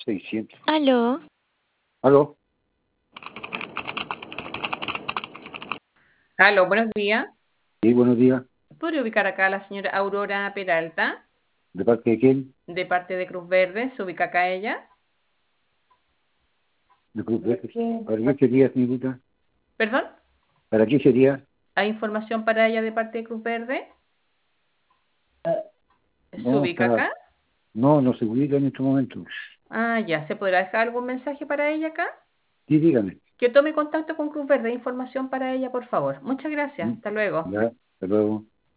600. Aló, ¿Aló? Aló, buenos días. Sí, buenos días. ¿Podría ubicar acá a la señora Aurora Peralta, ¿De parte de quién? de parte de Cruz Verde? ¿Se ubica acá ella? ¿De Cruz Verde? ¿Para qué sería, señorita? ¿Perdón? ¿Para qué sería? ¿Hay información para ella de parte de Cruz Verde? ¿Se No, ubica acá? no se ubica en este momento. Ah, ya. ¿Se podrá dejar algún mensaje para ella acá? Sí, dígame. Que tome contacto con Cruz Verde. Información para ella, por favor. Muchas gracias. Hasta luego. Ya, hasta luego.